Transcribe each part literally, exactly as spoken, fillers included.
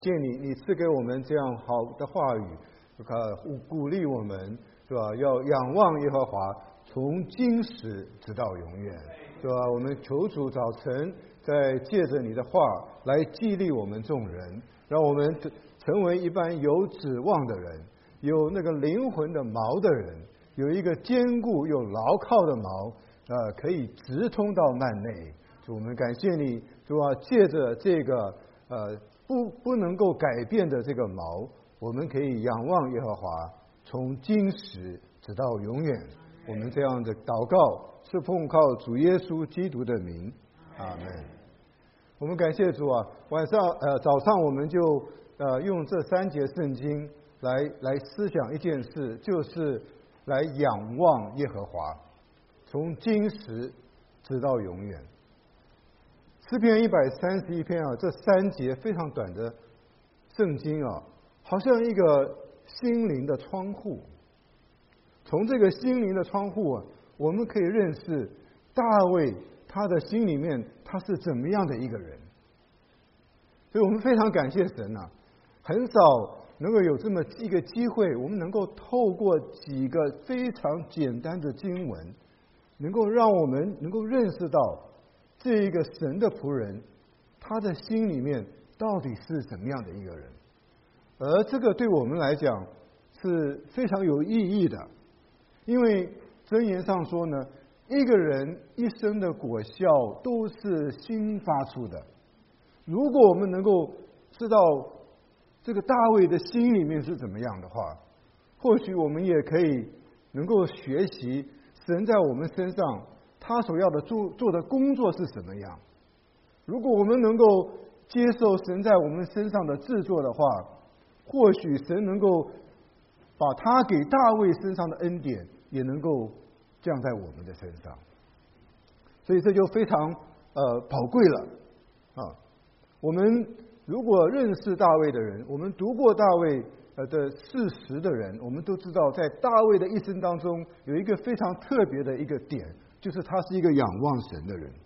谢你，你赐给我们这样好的话语，呃，鼓励我们，是吧？要仰望耶和华，从今时直到永远，是吧？我们求主早晨再借着你的话来激励我们众人，让我们成为一般有指望的人，有那个灵魂的锚的人，有一个坚固又牢靠的锚，呃，可以直通到幔内。主，我们感谢你，主啊，借着这个呃。不不能够改变的这个锚，我们可以仰望耶和华，从今时直到永远。我们这样的祷告是奉靠主耶稣基督的名，阿门。我们感谢主啊，晚上呃早上我们就呃用这三节圣经来来思想一件事，就是来仰望耶和华，从今时直到永远。诗篇一百三十一篇啊，这三节非常短的圣经啊，好像一个心灵的窗户。从这个心灵的窗户啊，我们可以认识大卫他的心里面他是怎么样的一个人。所以我们非常感谢神啊，很少能够有这么一个机会，我们能够透过几个非常简单的经文，能够让我们能够认识到这一个神的仆人，他的心里面到底是怎么样的一个人？而这个对我们来讲是非常有意义的，因为箴言上说呢，一个人一生的果效都是心发出的。如果我们能够知道这个大卫的心里面是怎么样的话，或许我们也可以能够学习神在我们身上他所要的做做的工作是什么样？如果我们能够接受神在我们身上的制作的话，或许神能够把他给大卫身上的恩典也能够降在我们的身上。所以这就非常呃宝贵了啊！我们如果认识大卫的人，我们读过大卫呃的事实的人，我们都知道，在大卫的一生当中有一个非常特别的一个点。就是他是一个仰望神的人，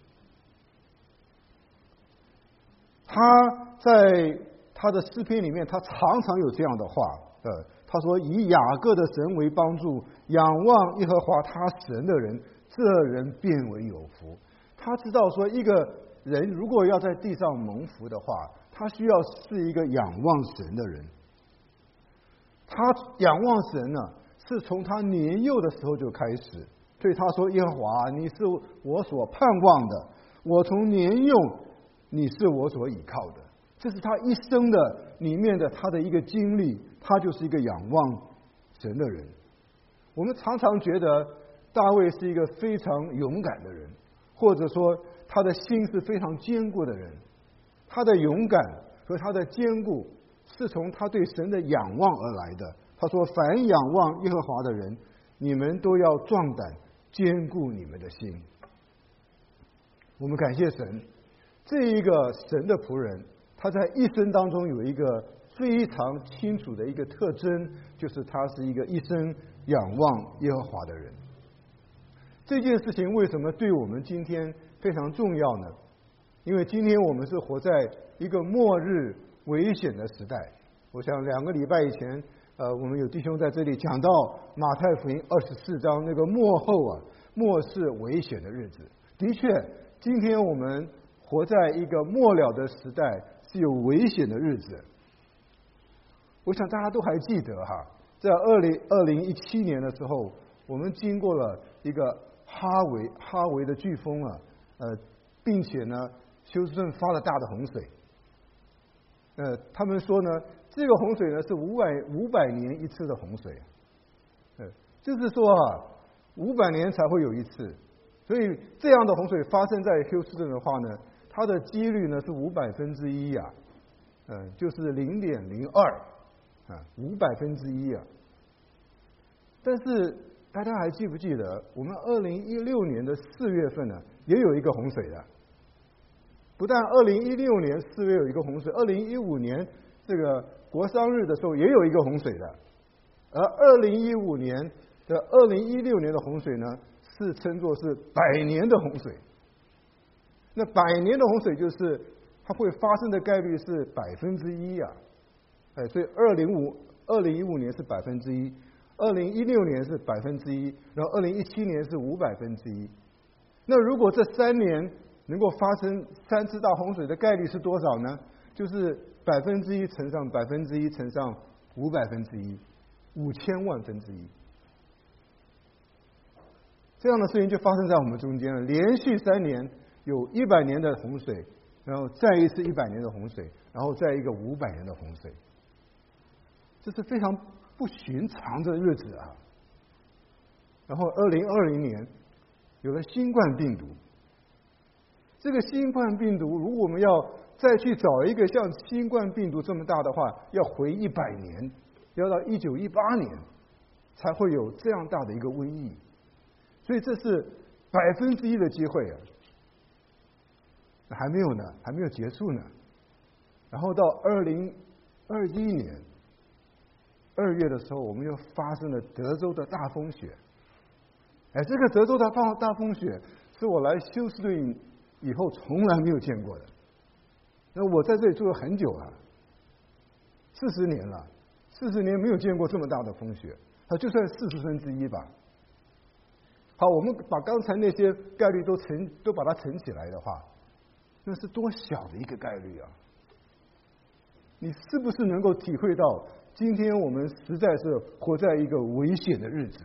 他在他的诗篇里面，他常常有这样的话，呃，他说：“以雅各的神为帮助，仰望耶和华他神的人，这人变为有福。”他知道说，一个人如果要在地上蒙福的话，他需要是一个仰望神的人。他仰望神呢，是从他年幼的时候就开始。所以他说：“耶和华，你是我所盼望的，我从年幼，你是我所倚靠的。”这是他一生的里面的他的一个经历，他就是一个仰望神的人。我们常常觉得大卫是一个非常勇敢的人，或者说他的心是非常坚固的人。他的勇敢和他的坚固是从他对神的仰望而来的。他说：“凡仰望耶和华的人，你们都要壮胆，坚固你们的心。”我们感谢神，这一个神的仆人，他在一生当中有一个非常清楚的一个特征，就是他是一个一生仰望耶和华的人。这件事情为什么对我们今天非常重要呢？因为今天我们是活在一个末日危险的时代。我想两个礼拜以前呃，我们有弟兄在这里讲到马太福音二十四章那个末后啊，末世危险的日子。的确，今天我们活在一个末了的时代，是有危险的日子。我想大家都还记得哈，在二零二零一七年的时候，我们经过了一个哈维哈维的飓风啊，呃，并且呢，休斯顿发了大的洪水。呃，他们说呢，这个洪水呢是五百五百年一次的洪水，呃，就是说啊，五百年才会有一次，所以这样的洪水发生在休斯顿的话呢，它的几率呢是五百分之一呀，嗯、呃，就是零点零二啊，五百分之一啊。但是大家还记不记得，我们二零一六年的四月份呢，也有一个洪水的。不但二零一六年四月有一个洪水，二零一五年这个国殇日的时候也有一个洪水的，而二零一五年的二零一六年的洪水呢，是称作是百年的洪水。那百年的洪水就是它会发生的概率是百分之一啊，哎，所以二零五二零一五年是百分之一，二零一六年是百分之一，然后二零一七年是五百分之一。那如果这三年能够发生三次大洪水的概率是多少呢？就是百分之一乘上百分之一乘上五百分之一，五千万分之一。这样的事情就发生在我们中间了，连续三年有一百年的洪水，然后再一次一百年的洪水，然后再一个五百年的洪水，这是非常不寻常的日子啊。然后二零二零年有了新冠病毒，这个新冠病毒如果我们要再去找一个像新冠病毒这么大的话，要回一百年，要到一九一八年才会有这样大的一个瘟疫。所以这是百分之一的机会啊，还没有呢，还没有结束呢。然后到二零二一年二月的时候，我们又发生了德州的大风雪。哎，这个德州的大大风雪是我来休斯顿以后从来没有见过的。那我在这里住了很久了，四十年了，四十年没有见过这么大的风雪，它就算四十分之一吧。好，我们把刚才那些概率都乘都把它乘起来的话，那是多小的一个概率啊！你是不是能够体会到，今天我们实在是活在一个危险的日子？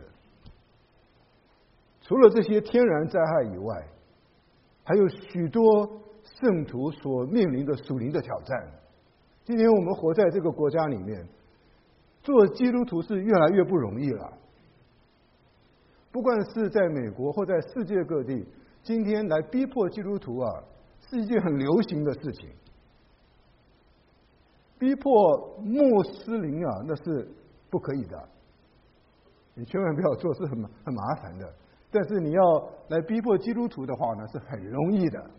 除了这些天然灾害以外，还有许多圣徒所面临的属灵的挑战。今天我们活在这个国家里面，做基督徒是越来越不容易了。不管是在美国或在世界各地，今天来逼迫基督徒啊，是一件很流行的事情。逼迫穆斯林啊，那是不可以的，你千万不要做，是很很麻烦的。但是你要来逼迫基督徒的话呢，是很容易的。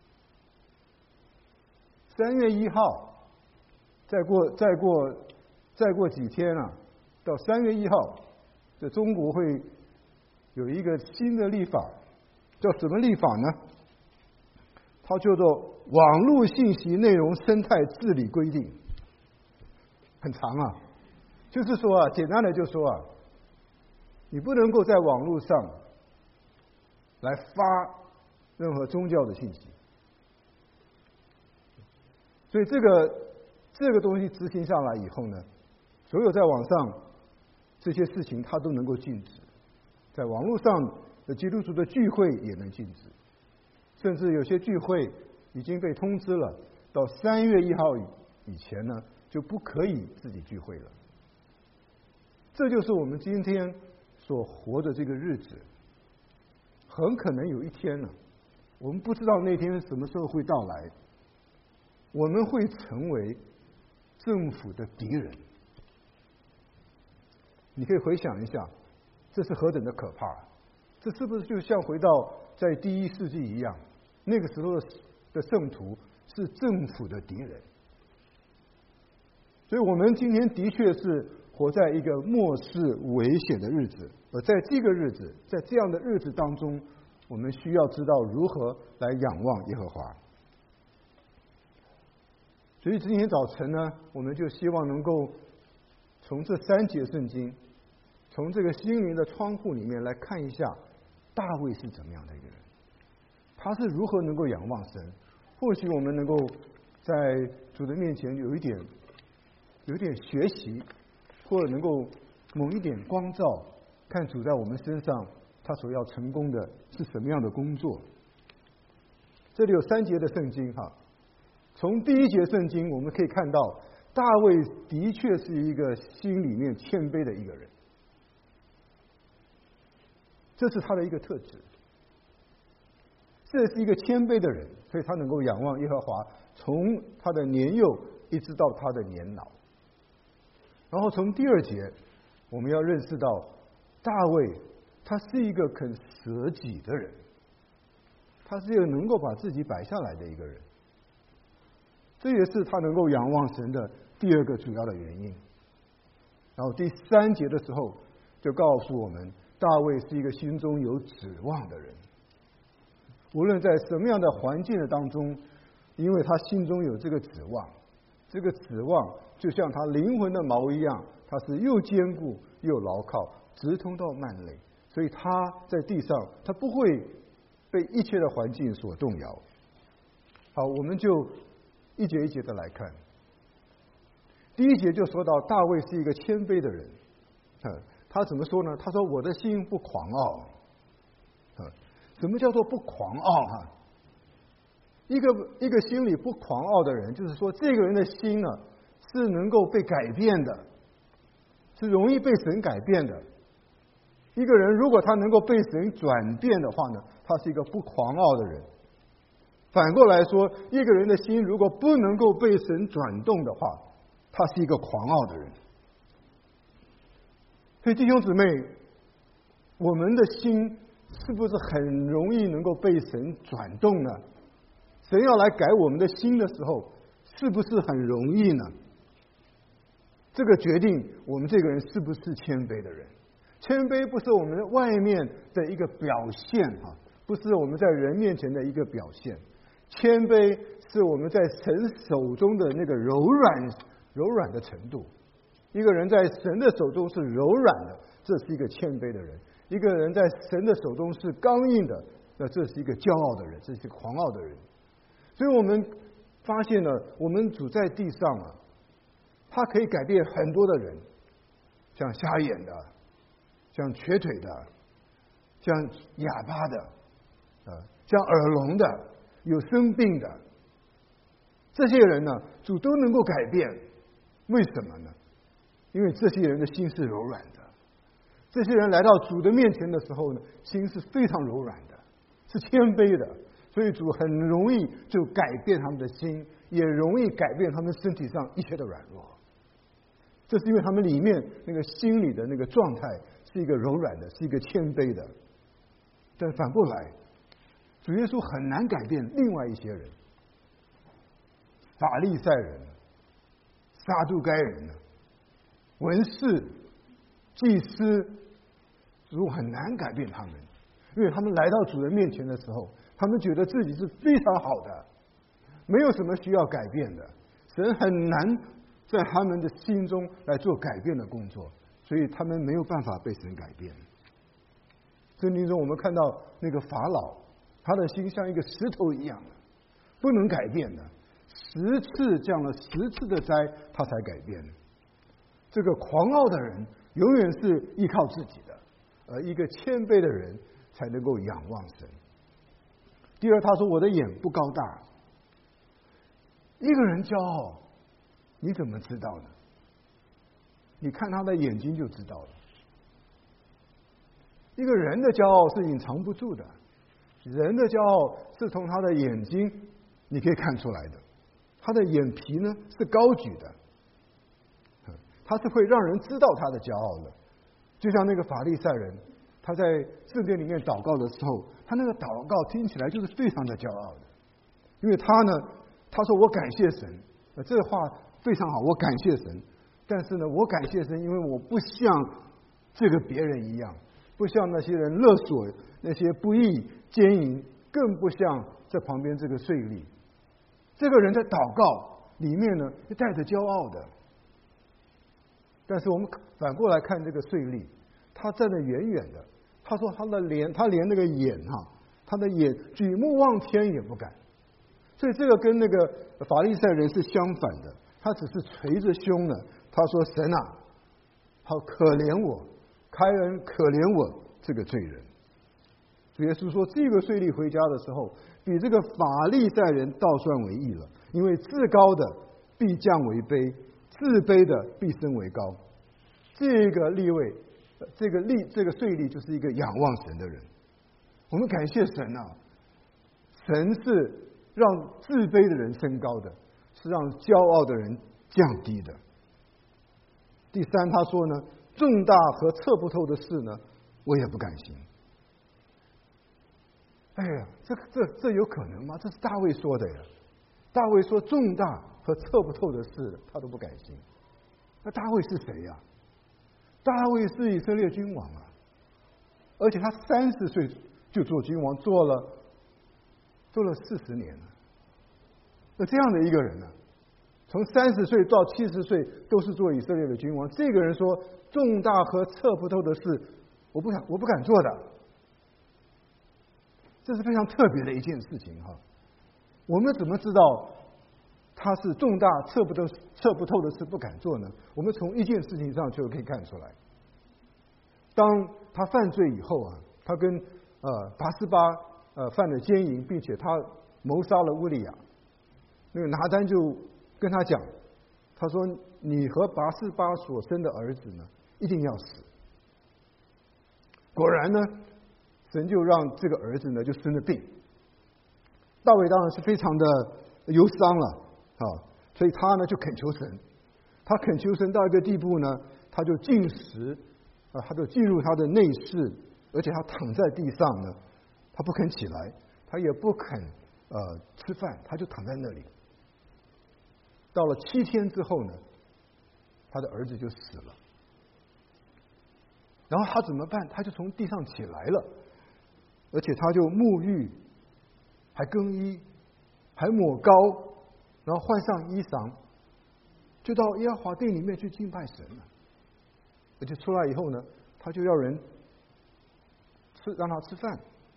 三月一号，再过再过再过几天啊，到三月一号，这中国会有一个新的立法，叫什么立法呢？它叫做《网络信息内容生态治理规定》，很长啊。就是说啊，简单的就说啊，你不能够在网络上来发任何宗教的信息。所以这个这个东西执行下来以后呢，所有在网上这些事情它都能够禁止。在网络上的基督徒的聚会也能禁止，甚至有些聚会已经被通知了，到三月一号以前呢，就不可以自己聚会了。这就是我们今天所活的这个日子。很可能有一天呢，我们不知道那天什么时候会到来，我们会成为政府的敌人。你可以回想一下，这是何等的可怕！这是不是就像回到在第一世纪一样？那个时候的圣徒是政府的敌人，所以我们今天的确是活在一个末世危险的日子。而在这个日子，在这样的日子当中，我们需要知道如何来仰望耶和华。所以今天早晨呢，我们就希望能够从这三节圣经，从这个心灵的窗户里面来看一下大卫是怎么样的一个人，他是如何能够仰望神。或许我们能够在主的面前有一点有一点学习，或者能够某一点光照，看主在我们身上他所要成功的是什么样的工作。这里有三节的圣经哈，从第一节圣经我们可以看到，大卫的确是一个心里面谦卑的一个人，这是他的一个特质。这是一个谦卑的人，所以他能够仰望耶和华，从他的年幼一直到他的年老。然后从第二节，我们要认识到大卫他是一个肯舍己的人，他是一个能够把自己摆下来的一个人，这也是他能够仰望神的第二个主要的原因。然后第三节的时候就告诉我们，大卫是一个心中有指望的人，无论在什么样的环境的当中， 因为他心中有这个指望，这个指望就像他灵魂的锚一样，它是又坚固又牢靠，直通到幔内，所以他在地上，他不会被一切的环境所动摇。好，我们就一节一节的来看。第一节就说到大卫是一个谦卑的人，他怎么说呢？他说：“我的心不狂傲。”什么叫做不狂傲哈？一个一个心里不狂傲的人，就是说这个人的心呢是能够被改变的，是容易被神改变的。一个人如果他能够被神转变的话呢，他是一个不狂傲的人。反过来说，一个人的心如果不能够被神转动的话，他是一个狂傲的人。所以弟兄姊妹，我们的心是不是很容易能够被神转动呢？神要来改我们的心的时候，是不是很容易呢？这个决定我们这个人是不是谦卑的人。谦卑不是我们外面的一个表现啊，不是我们在人面前的一个表现。谦卑是我们在神手中的那个柔软柔软的程度。一个人在神的手中是柔软的，这是一个谦卑的人；一个人在神的手中是刚硬的，那这是一个骄傲的人，这是一个狂傲的人。所以我们发现了，我们主在地上啊，他可以改变很多的人，像瞎眼的，像瘸腿的，像哑巴的，呃，像耳聋的，有生病的，这些人呢，主都能够改变。为什么呢？因为这些人的心是柔软的，这些人来到主的面前的时候呢，心是非常柔软的，是谦卑的，所以主很容易就改变他们的心，也容易改变他们身体上一切的软弱。这是因为他们里面那个心里的那个状态是一个柔软的，是一个谦卑的。但反过来，主耶稣很难改变另外一些人，法利赛人、撒都该人、文士、祭司，主很难改变他们，因为他们来到主人面前的时候，他们觉得自己是非常好的，没有什么需要改变的。神很难在他们的心中来做改变的工作，所以他们没有办法被神改变。圣经中我们看到那个法老，他的心像一个石头一样的，不能改变的，十次降了十次的灾，他才改变。这个狂傲的人永远是依靠自己的，而一个谦卑的人才能够仰望神。第二，他说我的眼不高大。一个人骄傲，你怎么知道呢？你看他的眼睛就知道了。一个人的骄傲是隐藏不住的，人的骄傲是从他的眼睛你可以看出来的，他的眼皮呢是高举的，他是会让人知道他的骄傲的。就像那个法利赛人，他在圣殿里面祷告的时候，他那个祷告听起来就是非常的骄傲的，因为他呢，他说我感谢神，这话非常好，我感谢神，但是呢，我感谢神，因为我不像这个别人一样，不像那些人勒索，那些不义奸淫，更不像在旁边这个税吏。这个人在祷告里面呢，是带着骄傲的。但是我们反过来看这个税吏，他站得远远的，他说他的连他连那个眼哈，他的眼举目望天也不敢。所以这个跟那个法利赛人是相反的，他只是捶着胸呢，他说神啊，好可怜我，开恩可怜我这个罪人。主耶稣说，这个税吏回家的时候，比这个法利赛人倒算为义了，因为至高的必降为卑，自卑的必升为高。这个利位，这个利这个税吏就是一个仰望神的人。我们感谢神啊，神是让自卑的人升高的，是让骄傲的人降低的。第三，他说呢，重大和测不透的事呢，我也不敢行。哎呀，这这这有可能吗？这是大卫说的呀。大卫说重大和测不透的事，他都不敢行。那大卫是谁呀？大卫是以色列君王啊，而且他三十岁就做君王，做了做了四十年了。 那这样的一个人呢，从三十岁到七十岁都是做以色列的君王，这个人说重大和测不透的事，我不想，我不敢做的。这是非常特别的一件事情哈。我们怎么知道他是重大测不透、测不透的事不敢做呢？我们从一件事情上就可以看出来。当他犯罪以后啊，他跟呃拔示巴呃犯了奸淫，并且他谋杀了乌利亚。那个拿单就跟他讲，他说：“你和拔示巴所生的儿子呢，一定要死。”果然呢，神就让这个儿子呢就生了病。大卫当然是非常的忧伤了啊，所以他呢就恳求神，他恳求神到一个地步呢，他就进食啊，他就进入他的内室，而且他躺在地上呢，他不肯起来，他也不肯呃吃饭，他就躺在那里。到了七天之后呢，他的儿子就死了。然后他怎么办？他就从地上起来了，而且他就沐浴，还更衣，还抹膏，然后换上衣裳，就到耶和华殿里面去敬拜神了。而且出来以后呢，他就要人吃，让他吃饭。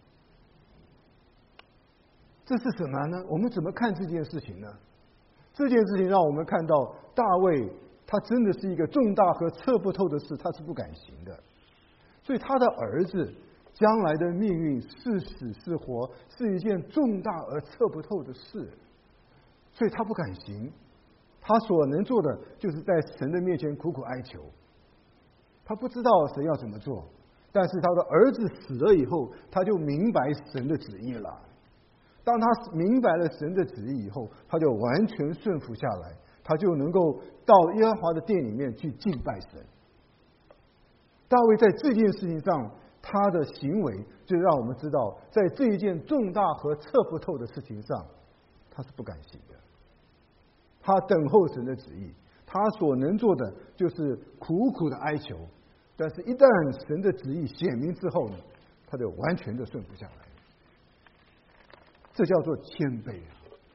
这是什么呢？我们怎么看这件事情呢？这件事情让我们看到大卫他真的是一个重大和测不透的事，他是不敢行的。所以他的儿子将来的命运是死是活，是一件重大而测不透的事，所以他不敢行。他所能做的就是在神的面前苦苦哀求。他不知道神要怎么做，但是他的儿子死了以后，他就明白神的旨意了。当他明白了神的旨意以后，他就完全顺服下来，他就能够到耶和华的殿里面去敬拜神。大卫在这件事情上，他的行为就让我们知道，在这一件重大和测不透的事情上，他是不敢行的。他等候神的旨意，他所能做的就是苦苦的哀求，但是一旦神的旨意显明之后呢，他就完全的顺服下来。这叫做谦卑啊！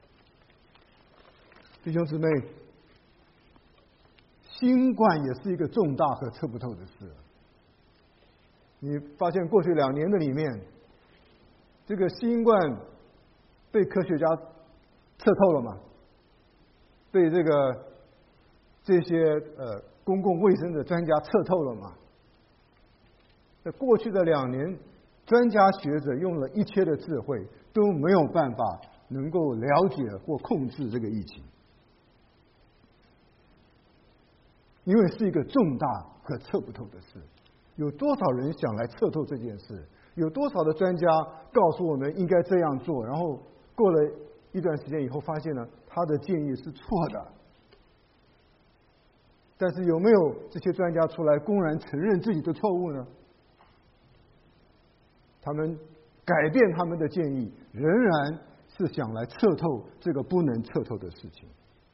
弟兄姊妹，新冠也是一个重大和测不透的事。你发现过去两年的里面，这个新冠被科学家测透了吗？被这个这些呃公共卫生的专家测透了吗？在过去的两年，专家学者用了一切的智慧，都没有办法能够了解或控制这个疫情，因为是一个重大和测不透的事。有多少人想来测透这件事？有多少的专家告诉我们应该这样做，然后过了一段时间以后，发现呢他的建议是错的。但是有没有这些专家出来公然承认自己的错误呢？他们改变他们的建议，仍然是想来测透这个不能测透的事情。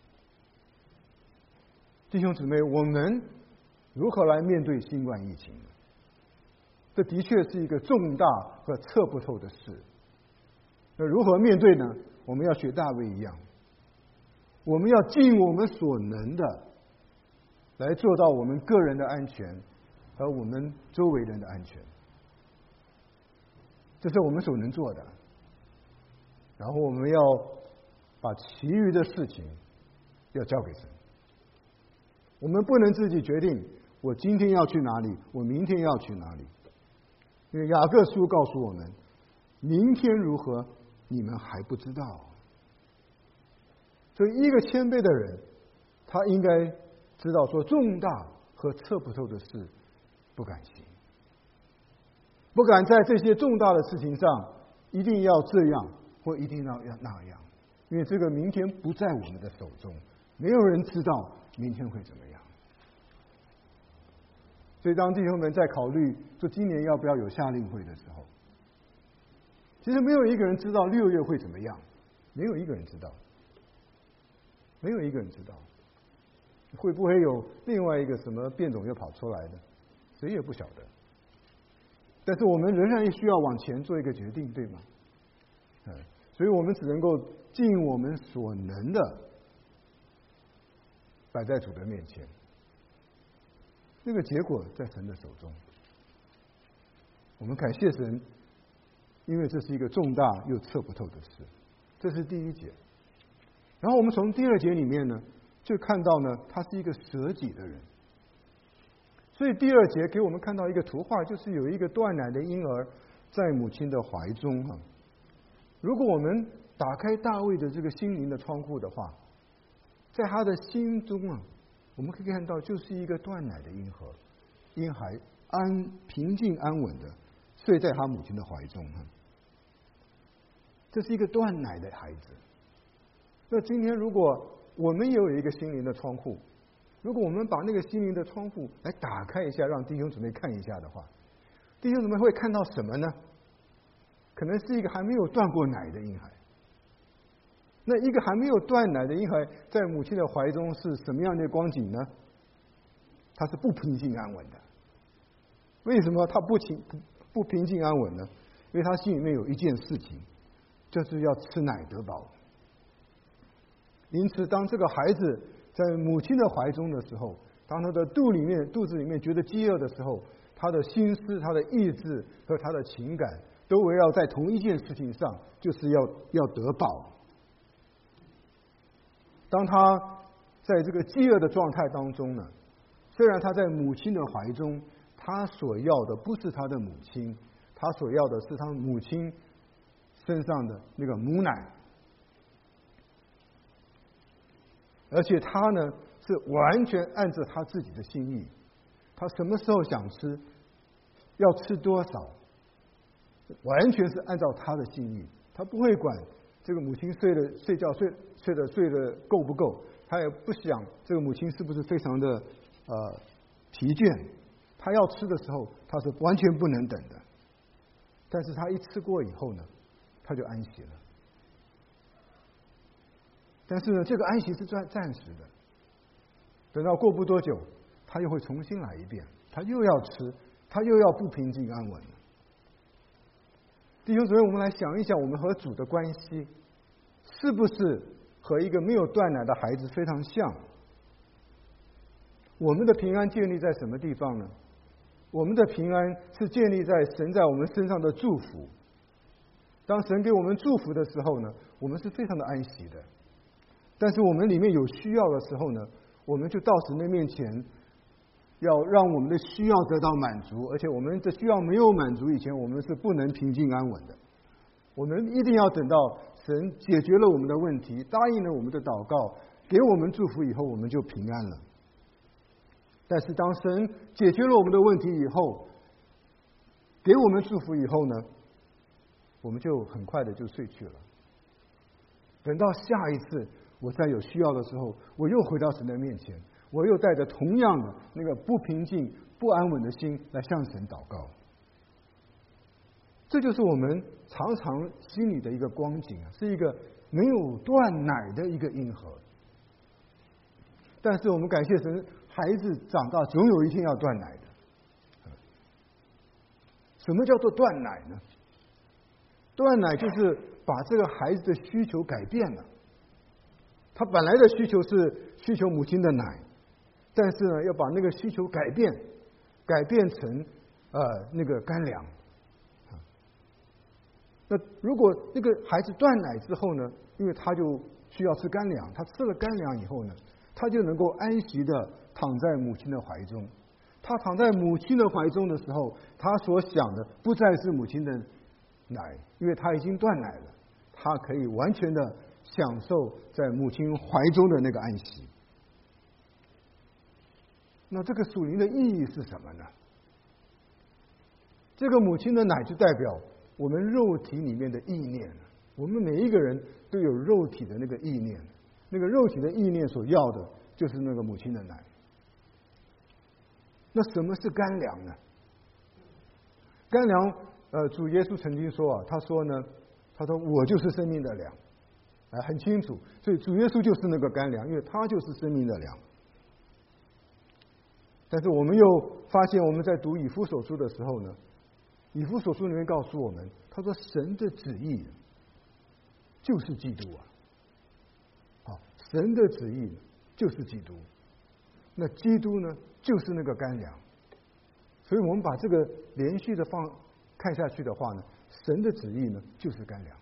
弟兄姊妹，我们如何来面对新冠疫情呢？这的确是一个重大和测不透的事。那如何面对呢？我们要学大卫一样，我们要尽我们所能的来做到我们个人的安全和我们周围人的安全，这是我们所能做的。然后我们要把其余的事情要交给神。我们不能自己决定我今天要去哪里，我明天要去哪里，因为雅各书告诉我们，明天如何你们还不知道。所以一个谦卑的人，他应该知道说重大和测不透的事不敢行，不敢在这些重大的事情上一定要这样或一定要要那样，因为这个明天不在我们的手中，没有人知道明天会怎么样。所以当弟兄们在考虑说今年要不要有夏令会的时候，其实没有一个人知道六月会怎么样，没有一个人知道，没有一个人知道会不会有另外一个什么变种又跑出来的，谁也不晓得。但是我们仍然需要往前做一个决定，对吗？嗯，所以我们只能够尽我们所能的摆在主的面前。那个结果在神的手中。我们感谢神，因为这是一个重大又测不透的事。这是第一节。然后我们从第二节里面呢，就看到呢，他是一个舍己的人。所以第二节给我们看到一个图画，就是有一个断奶的婴儿在母亲的怀中哈。如果我们打开大卫的这个心灵的窗户的话，在他的心中啊，我们可以看到就是一个断奶的婴孩，婴孩安平静安稳的睡在他母亲的怀中哈。这是一个断奶的孩子。那今天如果我们也有一个心灵的窗户，如果我们把那个心灵的窗户来打开一下，让弟兄姊妹看一下的话，弟兄姊妹会看到什么呢？可能是一个还没有断过奶的婴孩。那一个还没有断奶的婴孩在母亲的怀中是什么样的光景呢？他是不平静安稳的。为什么他不平不平静安稳呢？因为他心里面有一件事情，就是要吃奶得饱。因此当这个孩子在母亲的怀中的时候，当他的肚里面肚子里面觉得饥饿的时候，他的心思、他的意志和他的情感都围绕在同一件事情上，就是要要得饱。当他在这个饥饿的状态当中呢，虽然他在母亲的怀中，他所要的不是他的母亲，他所要的是他母亲身上的那个母奶，而且他呢是完全按照他自己的心意，他什么时候想吃，要吃多少，完全是按照他的心意，他不会管这个母亲睡的睡觉睡睡的睡的够不够，他也不想这个母亲是不是非常的呃疲倦，他要吃的时候他是完全不能等的。但是他一吃过以后呢，他就安息了。但是呢，这个安息是暂暂时的，等到过不多久，他又会重新来一遍，他又要吃，他又要不平静安稳了。弟兄姊妹，我们来想一想，我们和主的关系是不是和一个没有断奶的孩子非常像？我们的平安建立在什么地方呢？我们的平安是建立在神在我们身上的祝福。当神给我们祝福的时候呢，我们是非常的安息的。但是我们里面有需要的时候呢，我们就到神的面前，要让我们的需要得到满足，而且我们的需要没有满足以前，我们是不能平静安稳的。我们一定要等到神解决了我们的问题，答应了我们的祷告，给我们祝福以后，我们就平安了。但是当神解决了我们的问题以后，给我们祝福以后呢，我们就很快的就睡去了。等到下一次我再有需要的时候，我又回到神的面前，我又带着同样的那个不平静、不安稳的心来向神祷告。这就是我们常常心里的一个光景啊，是一个没有断奶的一个婴孩。但是我们感谢神，孩子长大总有一天要断奶的。什么叫做断奶呢？断奶就是把这个孩子的需求改变了。他本来的需求是需求母亲的奶，但是呢，要把那个需求改变，改变成呃那个干粮。那如果那个孩子断奶之后呢，因为他就需要吃干粮，他吃了干粮以后呢，他就能够安息的躺在母亲的怀中。他躺在母亲的怀中的时候，他所想的不再是母亲的奶，因为他已经断奶了，他可以完全的享受在母亲怀中的那个安息。那这个属灵的意义是什么呢？这个母亲的奶就代表我们肉体里面的意念，我们每一个人都有肉体的那个意念，那个肉体的意念所要的就是那个母亲的奶。那什么是干粮呢？干粮，呃，主耶稣曾经说啊，他说呢，他说我就是生命的粮，啊，很清楚，所以主耶稣就是那个干粮，因为他就是生命的粮。但是我们又发现，我们在读以弗所书的时候呢，以弗所书里面告诉我们，他说神的旨意就是基督啊。 神的旨意就是基督，那基督呢就是那个干粮。所以我们把这个连续的放看下去的话呢，神的旨意呢就是干粮。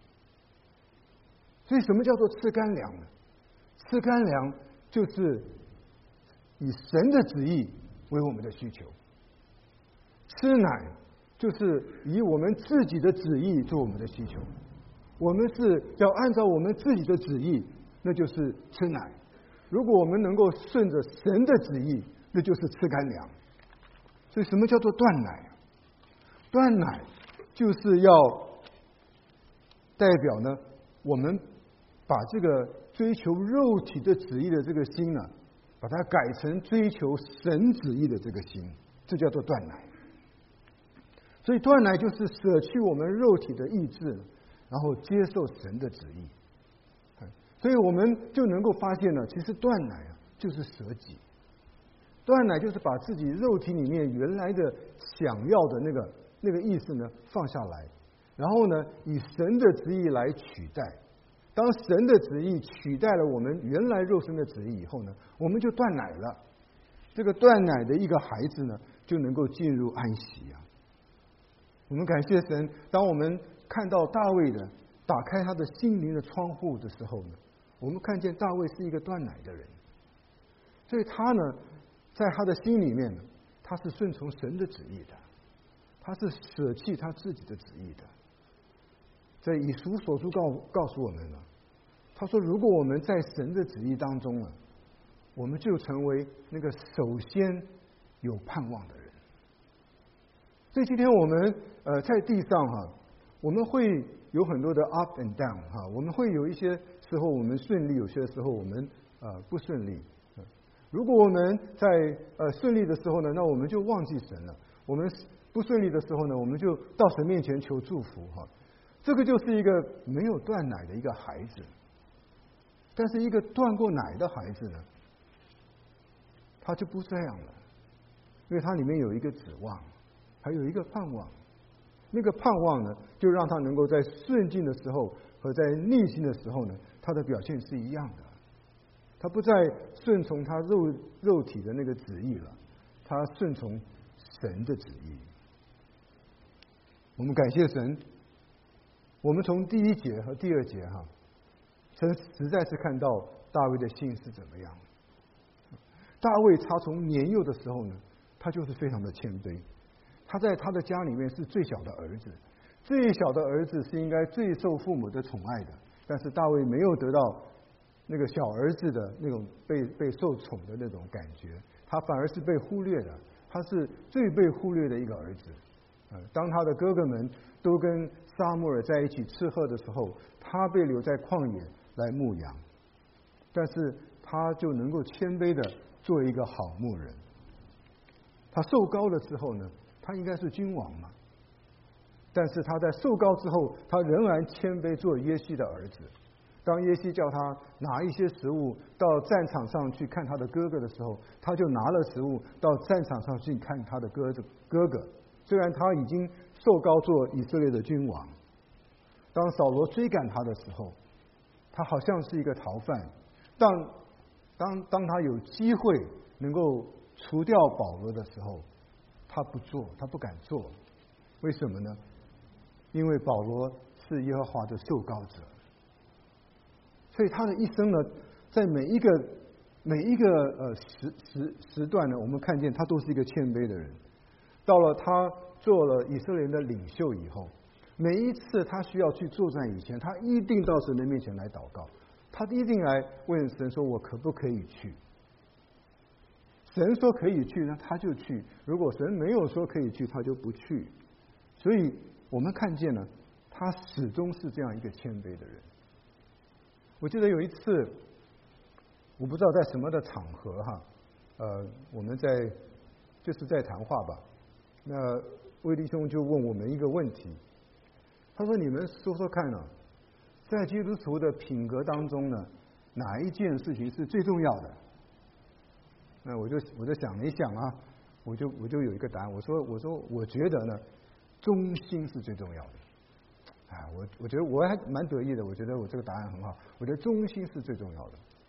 所以什么叫做吃干粮呢？吃干粮就是以神的旨意为我们的需求，吃奶就是以我们自己的旨意做我们的需求。我们是要按照我们自己的旨意，那就是吃奶；如果我们能够顺着神的旨意，那就是吃干粮。所以什么叫做断奶？断奶就是要代表呢，我们把这个追求肉体的旨意的这个心呢，把它改成追求神旨意的这个心，这叫做断奶。所以断奶就是舍去我们肉体的意志，然后接受神的旨意。所以我们就能够发现呢，其实断奶啊就是舍己。断奶就是把自己肉体里面原来的想要的那个那个意思呢放下来，然后呢以神的旨意来取代。当神的旨意取代了我们原来肉身的旨意以后呢，我们就断奶了。这个断奶的一个孩子呢，就能够进入安息啊。我们感谢神，当我们看到大卫的打开他的心灵的窗户的时候呢，我们看见大卫是一个断奶的人，所以他呢，在他的心里面呢，他是顺从神的旨意的，他是舍弃他自己的旨意的。在以弗所书告告诉我们了，他说，如果我们在神的旨意当中了，我们就成为那个首先有盼望的人。所以今天我们呃在地上哈，我们会有很多的 up and down 哈，我们会有一些时候我们顺利，有些时候我们呃不顺利。如果我们在呃顺利的时候呢，那我们就忘记神了；我们不顺利的时候呢，我们就到神面前求祝福哈。这个就是一个没有断奶的一个孩子。但是一个断过奶的孩子呢，他就不这样了，因为他里面有一个指望，还有一个盼望。那个盼望呢，就让他能够在顺境的时候和在逆境的时候呢，他的表现是一样的。他不再顺从他肉肉体的那个旨意了，他顺从神的旨意。我们感谢神，我们从第一节和第二节哈，神实在是看到大卫的心是怎么样。大卫他从年幼的时候呢，他就是非常的谦卑。他在他的家里面是最小的儿子，最小的儿子是应该最受父母的宠爱的，但是大卫没有得到那个小儿子的那种被被受宠的那种感觉，他反而是被忽略的，他是最被忽略的一个儿子。呃，当他的哥哥们都跟撒母耳在一起吃喝的时候，他被留在旷野来牧羊，但是他就能够谦卑的做一个好牧人。他受膏了之后呢，他应该是君王嘛，但是他在受膏之后，他仍然谦卑做耶西的儿子。当耶西叫他拿一些食物到战场上去看他的哥哥的时候，他就拿了食物到战场上去看他的哥哥哥。虽然他已经受膏做以色列的君王，当扫罗追赶他的时候，他好像是一个逃犯。但当当他有机会能够除掉保罗的时候，他不做，他不敢做。为什么呢？因为保罗是耶和华的受膏者，所以他的一生呢，在每一个每一个呃时时时段呢，我们看见他都是一个谦卑的人。到了他做了以色列人的领袖以后，每一次他需要去作战以前，他一定到神的面前来祷告，他一定来问神说：“我可不可以去？”神说可以去呢，他就去；如果神没有说可以去，他就不去。所以我们看见了，他始终是这样一个谦卑的人。我记得有一次，我不知道在什么的场合哈，呃，我们在就是在谈话吧。那威利兄就问我们一个问题，他说：“你们说说看啊，在基督徒的品格当中呢，哪一件事情是最重要的？”那我就我就想了一想啊，我就我就有一个答案，我说我说我觉得呢，忠心是最重要的。啊，我我觉得我还蛮得意的，我觉得我这个答案很好，我觉得忠心是最重要的。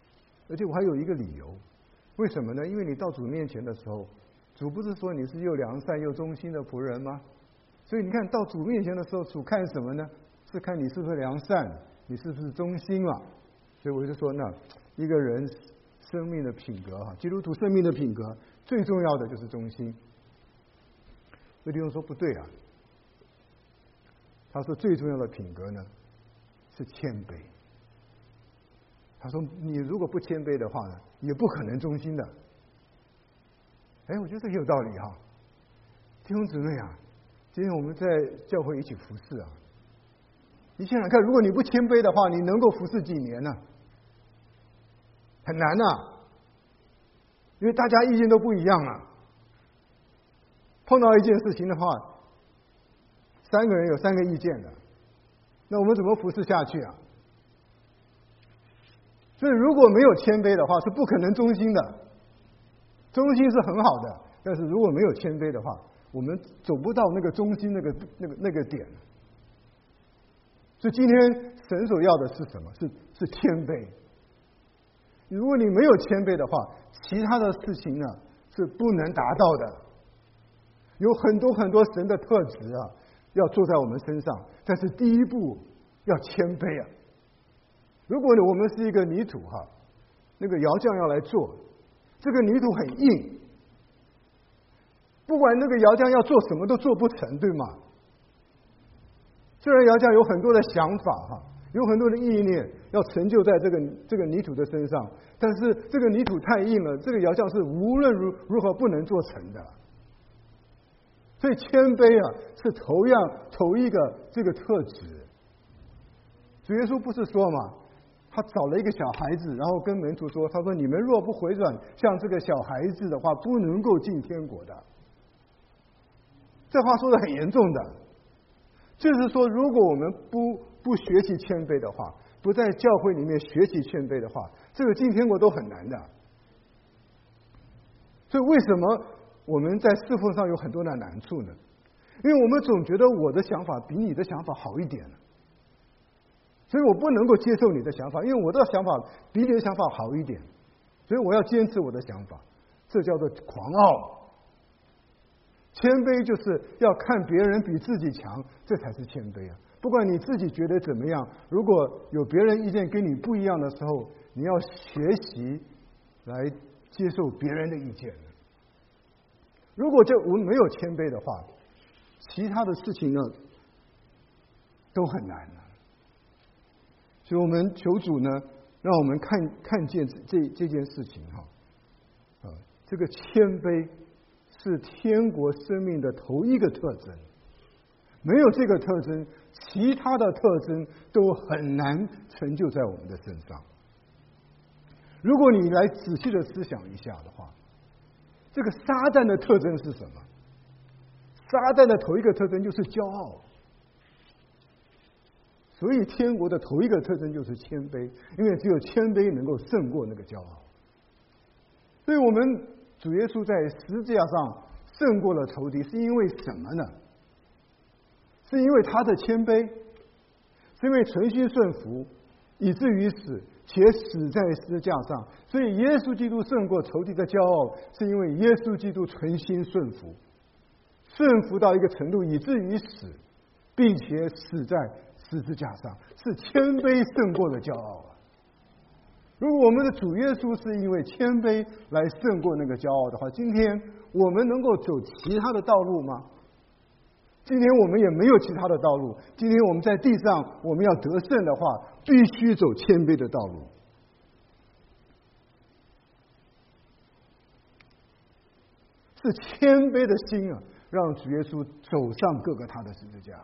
而且我还有一个理由，为什么呢？因为你到主面前的时候，主不是说你是又良善又忠心的仆人吗？所以你看到主面前的时候，主看什么呢？是看你是不是良善，你是不是忠心嘛。所以我就说，那一个人生命的品格哈，基督徒生命的品格最重要的就是忠心。有弟兄说不对啊，他说最重要的品格呢是谦卑。他说你如果不谦卑的话呢，也不可能忠心的。哎，我觉得这个有道理哈。弟兄姊妹啊，今天我们在教会一起服侍啊，你想想看，如果你不谦卑的话，你能够服侍几年呢？很难呐、啊，因为大家意见都不一样啊。碰到一件事情的话，三个人有三个意见的，那我们怎么服侍下去啊？所以如果没有谦卑的话，是不可能忠心的。忠心是很好的，但是如果没有谦卑的话，我们走不到那个忠心那个那个那个点。所以今天神所要的是什么？是是谦卑。如果你没有谦卑的话，其他的事情呢是不能达到的。有很多很多神的特质啊，要做在我们身上，但是第一步要谦卑啊。如果我们是一个泥土哈，那个窑匠要来做，这个泥土很硬，不管那个窑匠要做什么都做不成，对吗？虽然窑匠有很多的想法哈，有很多的意念要成就在这个这个泥土的身上，但是这个泥土太硬了，这个窑匠是无论如如何不能做成的。所以谦卑啊，是头样头一个这个特质。主耶稣不是说嘛，他找了一个小孩子，然后跟门徒说，他说你们若不回转像这个小孩子的话，不能够进天国的。这话说的很严重的，就是说如果我们不不学习谦卑的话，不在教会里面学习谦卑的话，这个进天国都很难的。所以为什么我们在侍奉上有很多的难处呢？因为我们总觉得我的想法比你的想法好一点，所以我不能够接受你的想法，因为我的想法比你的想法好一点，所以我要坚持我的想法，这叫做狂傲。谦卑就是要看别人比自己强，这才是谦卑啊！不管你自己觉得怎么样，如果有别人意见跟你不一样的时候，你要学习来接受别人的意见。如果这我们没有谦卑的话，其他的事情呢都很难了。所以我们求主呢，让我们看看见这这件事情哈，啊，这个谦卑是天国生命的头一个特征，没有这个特征，其他的特征都很难成就在我们的身上。如果你来仔细的思想一下的话，这个撒旦的特征是什么？撒旦的头一个特征就是骄傲，所以天国的头一个特征就是谦卑，因为只有谦卑能够胜过那个骄傲。所以我们主耶稣在十字架上胜过了仇敌，是因为什么呢？是因为他的谦卑，是因为存心顺服，以至于死，且死在十字架上。所以耶稣基督胜过仇敌的骄傲，是因为耶稣基督存心顺服，顺服到一个程度，以至于死，并且死在十字架上，是谦卑胜过了骄傲啊！如果我们的主耶稣是因为谦卑来胜过那个骄傲的话，今天我们能够走其他的道路吗？今天我们也没有其他的道路。今天我们在地上，我们要得胜的话，必须走谦卑的道路。是谦卑的心啊，让主耶稣走上各个他的十字架。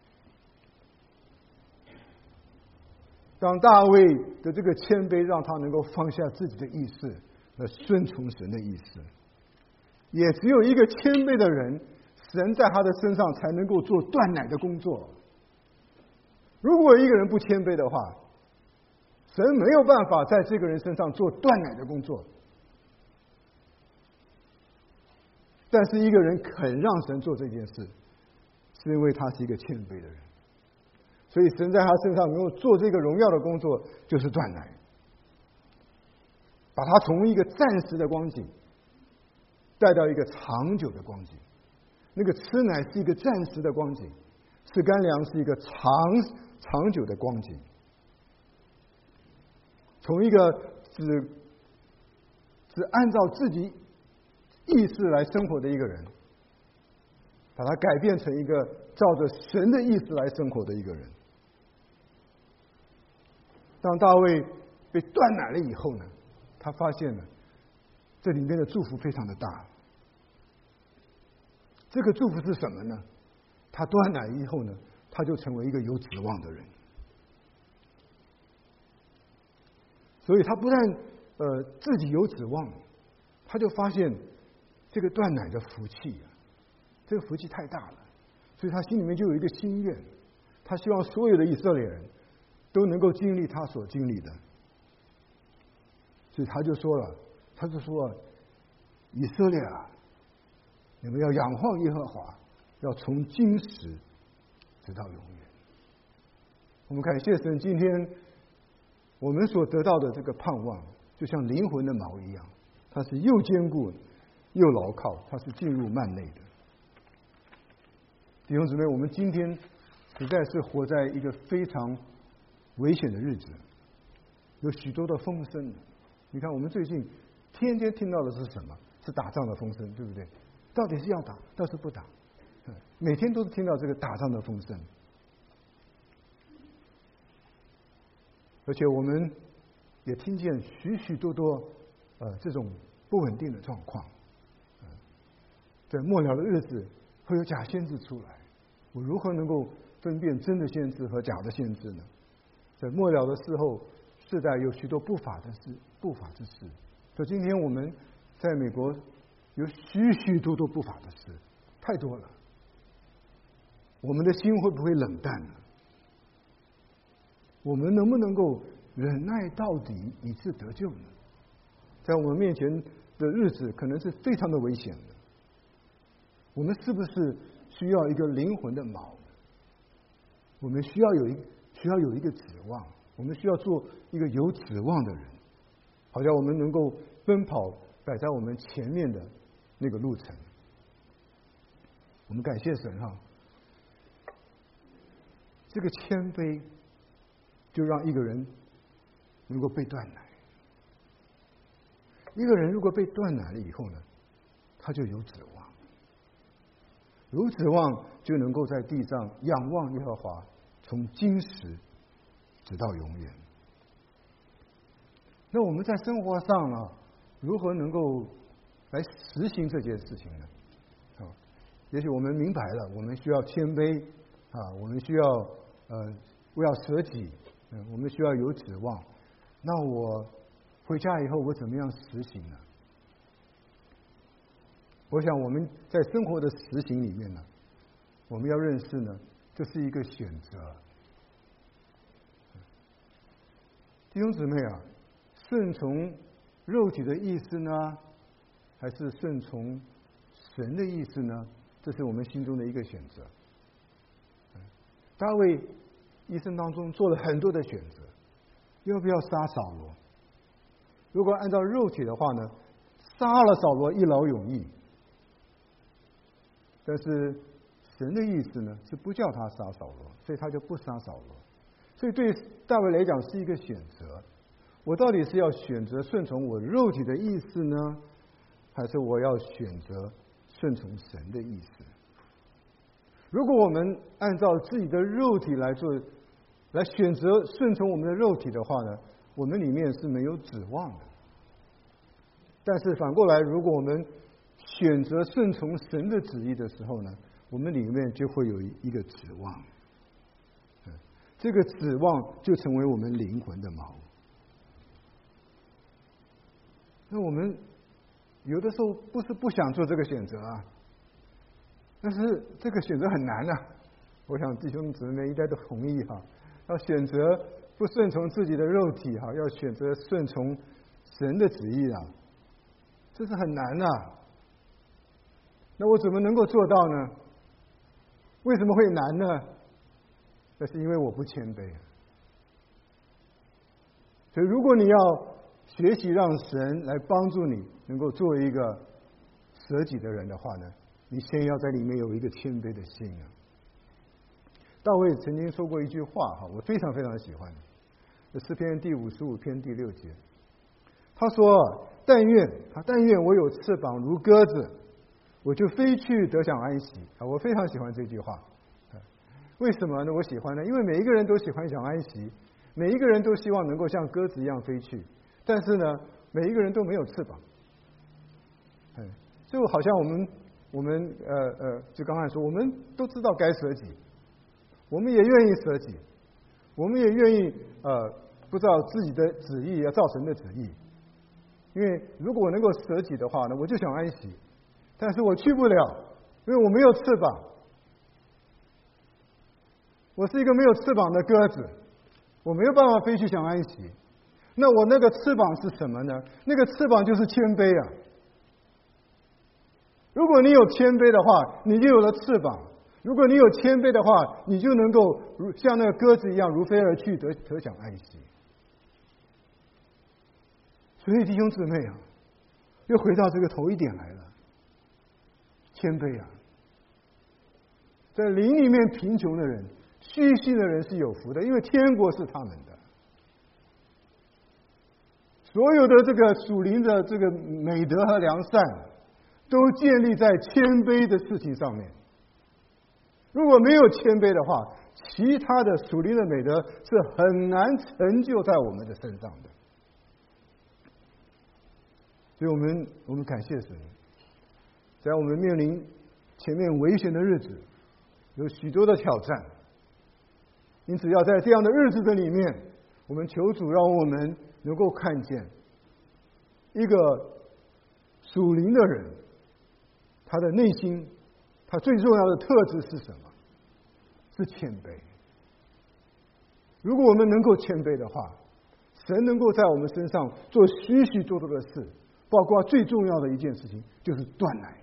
当大卫的这个谦卑让他能够放下自己的意识，来顺从神的意思，也只有一个谦卑的人，神在他的身上才能够做断奶的工作。如果一个人不谦卑的话，神没有办法在这个人身上做断奶的工作。但是一个人肯让神做这件事，是因为他是一个谦卑的人。所以神在他身上能够做这个荣耀的工作，就是断奶。 把他从一个暂时的光景带到一个长久的光景。那个吃奶是一个暂时的光景，吃干粮是一个长长久的光景。从一个只只按照自己意识来生活的一个人，把他改变成一个照着神的意思来生活的一个人。当大卫被断奶了以后呢，他发现了这里面的祝福非常的大。这个祝福是什么呢？他断奶以后呢，他就成为一个有指望的人。所以他不但呃自己有指望，他就发现这个断奶的福气啊，这个福气太大了，所以他心里面就有一个心愿，他希望所有的以色列人都能够经历他所经历的。所以他就说了，他就说：“以色列啊，你们要仰望耶和华，要从今时直到永远。”我们感谢神，今天我们所得到的这个盼望，就像灵魂的锚一样，它是又坚固又牢靠，它是进入幔内的。弟兄姊妹，我们今天实在是活在一个非常危险的日子，有许多的风声。你看，我们最近天天听到的是什么？是打仗的风声，对不对？到底是要打，倒是不打，每天都是听到这个打仗的风声。而且我们也听见许许多多呃这种不稳定的状况。在末了的日子会有假先知出来，我如何能够分辨真的先知和假的先知呢？在末了的时候，世代有许多不法的事，不法之事。所以今天我们在美国有许许多多不法的事，太多了。我们的心会不会冷淡呢？我们能不能够忍耐到底，以致得救呢？在我们面前的日子可能是非常的危险的。我们是不是需要一个灵魂的锚？我们需要有一需要有一个指望，我们需要做一个有指望的人，好像我们能够奔跑摆在我们前面的那个路程。我们感谢神哈，这个谦卑就让一个人能够被断奶。一个人如果被断奶了以后呢，他就有指望，有指望就能够在地上仰望耶和华，从今时直到永远。那我们在生活上啊，如何能够来实行这件事情呢？啊，也许我们明白了，我们需要谦卑啊，我们需要呃不要舍己，嗯，我们需要有指望。那我回家以后，我怎么样实行呢？我想我们在生活的实行里面呢，我们要认识呢，这是一个选择。弟兄姊妹啊，顺从肉体的意思呢，还是顺从神的意思呢？这是我们心中的一个选择。大卫一生当中做了很多的选择，要不要杀扫罗？如果按照肉体的话呢，杀了扫罗一劳永逸。但是神的意思呢，是不叫他杀扫罗，所以他就不杀扫罗。所以对大卫来讲是一个选择，我到底是要选择顺从我肉体的意思呢，还是我要选择顺从神的意思？如果我们按照自己的肉体来做，来选择顺从我们的肉体的话呢，我们里面是没有指望的。但是反过来，如果我们选择顺从神的旨意的时候呢，我们里面就会有一个指望，这个指望就成为我们灵魂的锚。那我们有的时候不是不想做这个选择啊，但是这个选择很难啊。我想弟兄姊妹应该都同意哈，要选择不顺从自己的肉体哈，要选择顺从神的旨意啊，这是很难啊。那我怎么能够做到呢？为什么会难呢？那是因为我不谦卑。所以如果你要学习让神来帮助你能够做一个舍己的人的话呢，你先要在里面有一个谦卑的心啊。大卫曾经说过一句话哈，我非常非常喜欢，诗篇第五十五篇第六节，他说：“但愿啊，但愿我有翅膀如鸽子，我就飞去得享安息。”啊，我非常喜欢这句话。为什么呢？我喜欢呢？因为每一个人都喜欢享安息，每一个人都希望能够像鸽子一样飞去，但是呢，每一个人都没有翅膀。嗯，就好像我们我们呃呃，就刚才说，我们都知道该舍己。我们也愿意舍己，我们也愿意呃，不知道自己的旨意要照神的旨意。因为如果我能够舍己的话呢，我就想安息，但是我去不了，因为我没有翅膀，我是一个没有翅膀的鸽子，我没有办法飞去想安息。那我那个翅膀是什么呢？那个翅膀就是谦卑啊。如果你有谦卑的话，你就有了翅膀。如果你有谦卑的话，你就能够如像那个鸽子一样如飞而去，得得享安息。所以弟兄姊妹啊，又回到这个头一点来了，谦卑啊！在灵里面贫穷的人、虚心的人是有福的，因为天国是他们的。所有的这个属灵的这个美德和良善，都建立在谦卑的事情上面。如果没有谦卑的话，其他的属灵的美德是很难成就在我们的身上的。所以我们我们感谢神，在我们面临前面危险的日子，有许多的挑战，因此要在这样的日子的里面，我们求主让我们能够看见一个属灵的人，他的内心，他最重要的特质是什么？是谦卑。如果我们能够谦卑的话，神能够在我们身上做许许多多的事，包括最重要的一件事情就是断奶。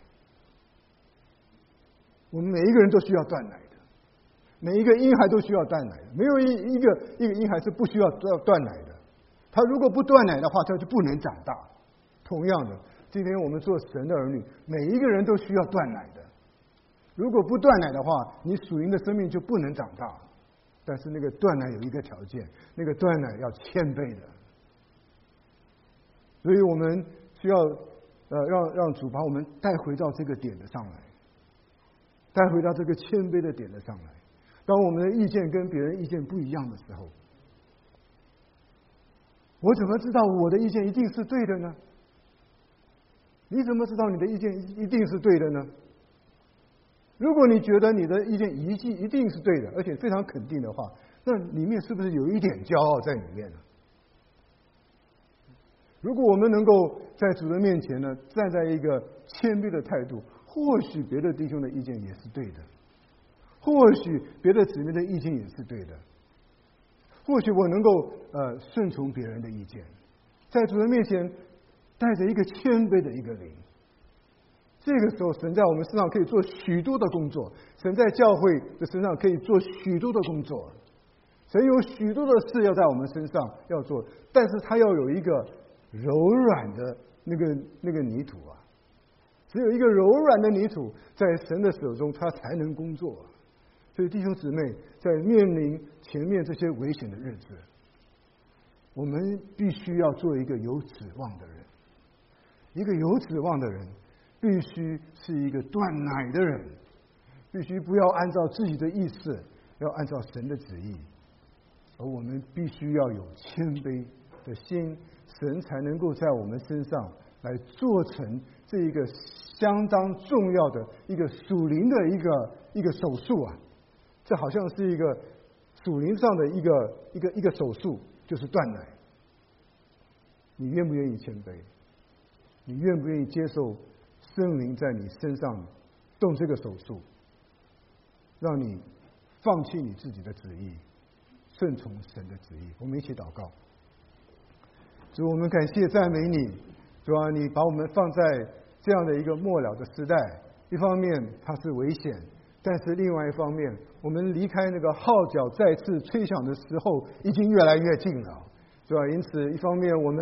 我们每一个人都需要断奶的，每一个婴孩都需要断奶的，没有一一个一个婴孩是不需要断断奶的。他如果不断奶的话，他就不能长大。同样的，今天我们做神的儿女，每一个人都需要断奶的。如果不断奶的话，你属灵的生命就不能长大。但是那个断奶有一个条件，那个断奶要谦卑的。所以我们需要呃让让主把我们带回到这个点的上来，带回到这个谦卑的点的上来。当我们的意见跟别人意见不一样的时候，我怎么知道我的意见一定是对的呢？你怎么知道你的意见一定是对的呢？如果你觉得你的意见一定一定是对的，而且非常肯定的话，那里面是不是有一点骄傲在里面呢？如果我们能够在主的面前呢，站在一个谦卑的态度，或许别的弟兄的意见也是对的，或许别的姊妹的意见也是对的，或许我能够呃顺从别人的意见，在主的面前带着一个谦卑的一个灵。这个时候，神在我们身上可以做许多的工作，神在教会的身上可以做许多的工作，神有许多的事要在我们身上要做，但是他要有一个柔软的那个那个泥土啊，只有一个柔软的泥土在神的手中，他才能工作。所以弟兄姊妹，在面临前面这些危险的日子，我们必须要做一个有指望的人。一个有指望的人必须是一个断奶的人，必须不要按照自己的意思，要按照神的旨意。而我们必须要有谦卑的心，神才能够在我们身上来做成这一个相当重要的一个属灵的一个一个手术啊！这好像是一个属灵上的一个一个一个手术，就是断奶。你愿不愿意谦卑？你愿不愿意接受圣灵在你身上动这个手术，让你放弃你自己的旨意，顺从神的旨意？我们一起祷告。主，我们感谢赞美你，主啊，你把我们放在这样的一个末了的时代，一方面它是危险，但是另外一方面，我们离开那个号角再次吹响的时候已经越来越近了，是吧？因此一方面我们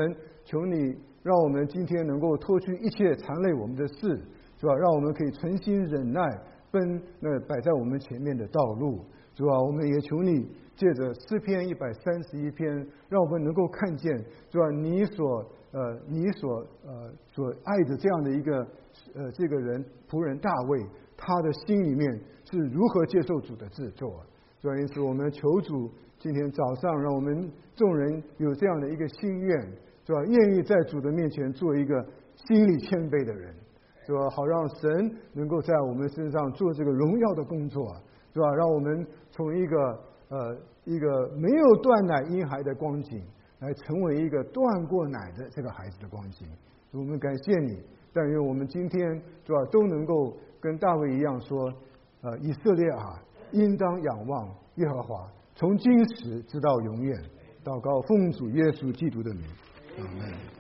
求你让我们今天能够脱去一切缠累我们的事，是吧？让我们可以存心忍耐，奔那摆在我们前面的道路，是吧？我们也求你借着诗篇一百三十一篇，让我们能够看见，是吧？你所呃你所呃所爱的这样的一个呃这个人仆人大卫，他的心里面是如何接受主的制作，是吧？因此我们求主今天早上让我们众人有这样的一个心愿，是吧？愿意在主的面前做一个心里谦卑的人，是吧？好让神能够在我们身上做这个荣耀的工作，是吧？让我们从一个呃一个没有断奶婴孩的光景，来成为一个断过奶的这个孩子的光景。我们感谢你，但愿我们今天，是吧，都能够跟大卫一样说，呃，以色列啊，应当仰望耶和华，从今时直到永远。祷告奉主耶稣基督的名，阿门。